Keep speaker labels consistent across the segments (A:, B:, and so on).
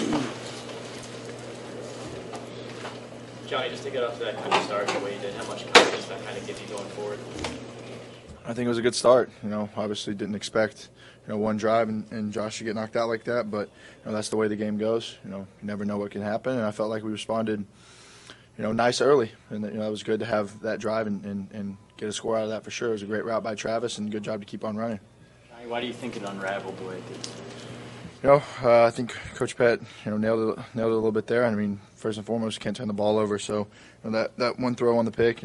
A: Johnny, just to get off to that kind of start the way you did, how much confidence that kind of gives you going forward?
B: I think it was a good start. Obviously didn't expect, one drive and Josh to get knocked out like that, but, that's the way the game goes. You never know what can happen, and I felt like we responded, nice early, and it was good to have that drive and get a score out of that for sure. It was a great route by Travis, and good job to keep on running.
C: Why do you think it unraveled the way it did?
B: I think Coach Pett, nailed it a little bit there. I mean, first and foremost, can't turn the ball over. So that one throw on the pick,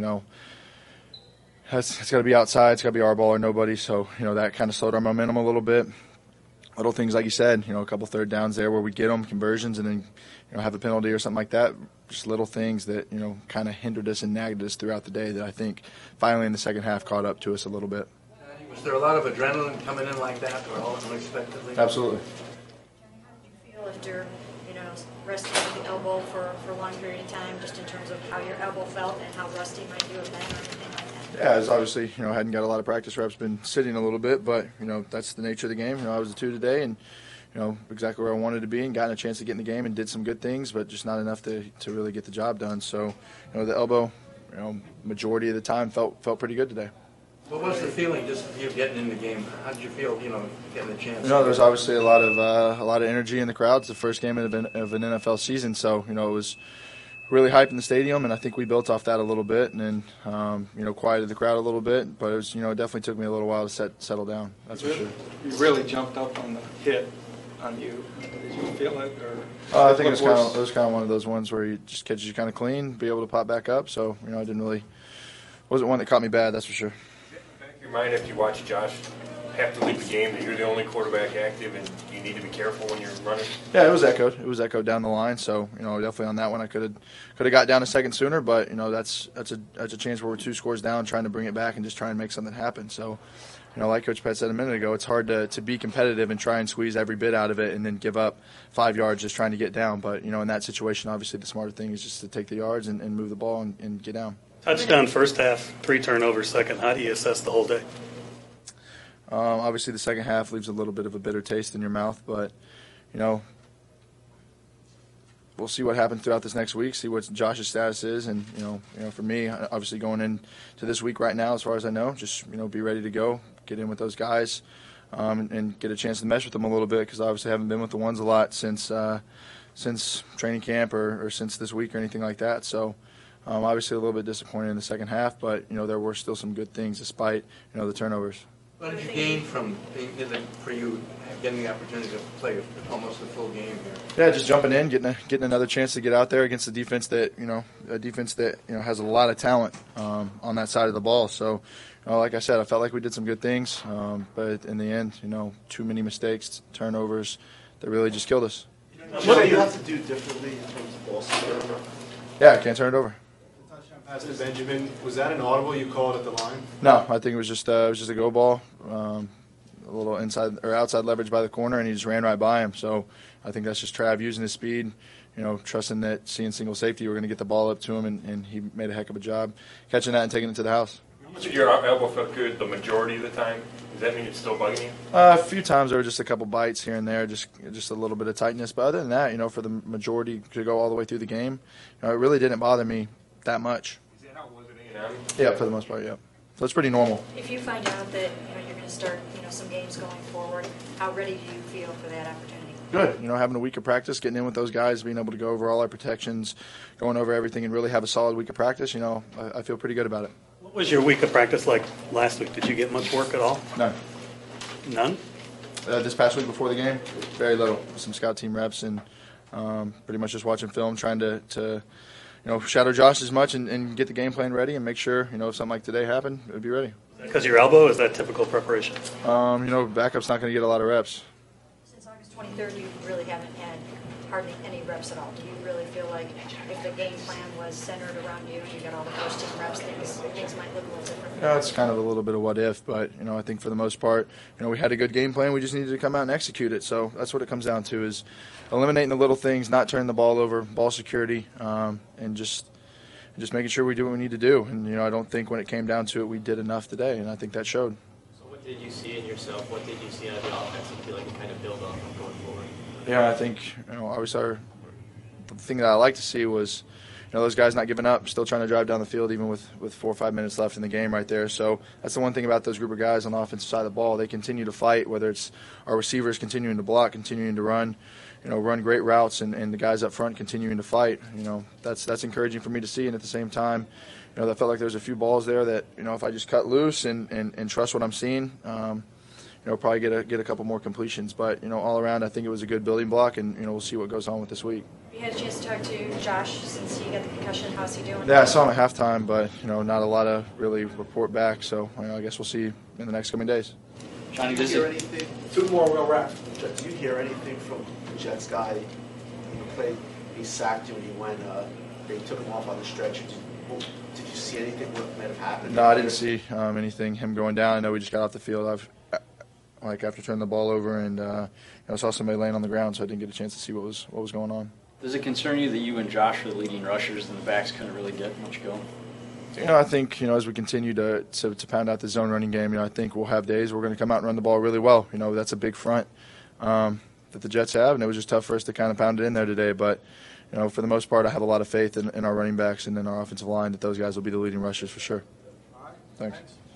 B: it's got to be outside. It's got to be our ball or nobody. So that kind of slowed our momentum a little bit. Little things like you said, a couple third downs there where we get them conversions and then have a penalty or something like that. Just little things that kind of hindered us and nagged us throughout the day that I think finally in the second half caught up to us a little bit.
D: Was there a lot of adrenaline coming in like that, or all unexpectedly?
B: Absolutely.
E: After resting the elbow for a long period of time, just in terms of how your elbow felt and how rusty might you have been or anything like that?
B: Yeah, it's obviously hadn't got a lot of practice reps, been sitting a little bit, but that's the nature of the game. I was the 2 today, and exactly where I wanted to be, and gotten a chance to get in the game and did some good things, but just not enough to really get the job done. So the elbow, majority of the time felt pretty good today.
D: What was the feeling just of you getting in the game? How did you feel, getting the chance?
B: There's obviously a lot of energy in the crowd. It's the first game of an NFL season, so it was really hype in the stadium, and I think we built off that a little bit, and then quieted the crowd a little bit. But it was it definitely took me a little while to settle down. That's for sure.
F: You really jumped up on the hit on you. Did you feel it, or?
B: I think it was kind of one of those ones where you just catches you kind of clean, be able to pop back up. So I wasn't one that caught me bad. That's for sure.
G: Your mind after you watch Josh have to leave the game that you're the only quarterback active and you need to be careful when you're running?
B: Yeah, it was echoed. It was echoed down the line. So definitely on that one I could have got down a second sooner, but that's a chance where we're 2 scores down, trying to bring it back and just try and make something happen. So like Coach Pett said a minute ago, it's hard to be competitive and try and squeeze every bit out of it and then give up 5 yards just trying to get down. But in that situation, obviously the smarter thing is just to take the yards and move the ball and get down.
H: Touchdown first half, 3 turnovers second. How do you assess the whole day?
B: Obviously the second half leaves a little bit of a bitter taste in your mouth, but we'll see what happens throughout this next week, see what Josh's status is, and for me, obviously going into this week right now, as far as I know, just be ready to go, get in with those guys, and get a chance to mesh with them a little bit, because I obviously haven't been with the ones a lot since training camp or since this week or anything like that. So obviously a little bit disappointed in the second half, but there were still some good things despite the turnovers.
D: What did you gain from for you getting the opportunity to play almost a full game here?
B: Yeah, just jumping in, getting another chance to get out there against a defense that has a lot of talent on that side of the ball. So, like I said, I felt like we did some good things, but in the end, too many mistakes, turnovers that really just killed us.
I: What do you have to do differently in terms of ball security?
B: Yeah, I can't turn it over.
I: Pass to Benjamin, was that an audible you called at the line?
B: No, I think it was just a go ball, a little inside or outside leverage by the corner, and he just ran right by him. So I think that's just Trav using his speed, trusting that seeing single safety, we're going to get the ball up to him, and he made a heck of a job catching that and taking it to the house.
G: Your elbow felt good the majority of the time. Does that mean it's still bugging you?
B: A few times there were just a couple bites here and there, just a little bit of tightness. But other than that, for the majority to go all the way through the game, it really didn't bother me that much.
G: Is that how it was at A&M?
B: Yeah, for the most part, yeah. So it's pretty normal.
E: If you find out that you're going to start some games going forward, how ready do you feel for that opportunity?
B: Good. Having a week of practice, getting in with those guys, being able to go over all our protections, going over everything, and really have a solid week of practice, I feel pretty good about it.
H: What was your week of practice like last week? Did you get much work at all?
B: None.
H: None?
B: This past week before the game, very little. Some scout team reps and pretty much just watching film, trying to shadow Josh as much and get the game plan ready and make sure, if something like today happened, it would be ready.
H: Because your elbow, is that typical preparation?
B: Backup's not going to get a lot of reps.
E: Since August 23rd, you really haven't had hardly any reps at all. Do you really feel like if the game plan was centered around you and you got all the first team reps, things might look a little different?
B: Yeah, it's kind of a little bit of what if, but I think for the most part, we had a good game plan. We just needed to come out and execute it. So that's what it comes down to, is eliminating the little things, not turning the ball over, ball security, and just making sure we do what we need to do. And I don't think when it came down to it, we did enough today, and I think that showed.
A: So what did you see in yourself? What did you see out of the offense you feel like you kind of build off of going forward?
B: Yeah, I think obviously the thing that I like to see was those guys not giving up, still trying to drive down the field even with 4 or 5 minutes left in the game right there. So that's the one thing about those group of guys on the offensive side of the ball. They continue to fight, whether it's our receivers continuing to block, continuing to run, run great routes, and the guys up front continuing to fight. That's encouraging for me to see. And at the same time, I felt like there was a few balls there that if I just cut loose and trust what I'm seeing, probably get a couple more completions. But all around, I think it was a good building block, and we'll see what goes on with this week.
E: You had a chance to talk to Josh since he got the concussion. How's he doing?
B: Yeah, I saw him at halftime, but not a lot of really report back. So I guess we'll see in the next coming days.
C: Johnny,
J: Did you hear anything? 2 more real wrap. Did you hear anything from the Jets guy? He sacked you and he went. They took him off on the stretcher. Did you see anything? What might have happened?
B: No, I didn't see anything. Him going down. I know we just got off the field. After turning the ball over, and I saw somebody laying on the ground, so I didn't get a chance to see what was going on.
C: Does it concern you that you and Josh are the leading rushers and the backs couldn't really get much going?
B: I think as we continue to pound out the zone running game, I think we'll have days we're going to come out and run the ball really well. That's a big front that the Jets have, and it was just tough for us to kind of pound it in there today. But for the most part, I have a lot of faith in our running backs and in our offensive line that those guys will be the leading rushers for sure. Thanks.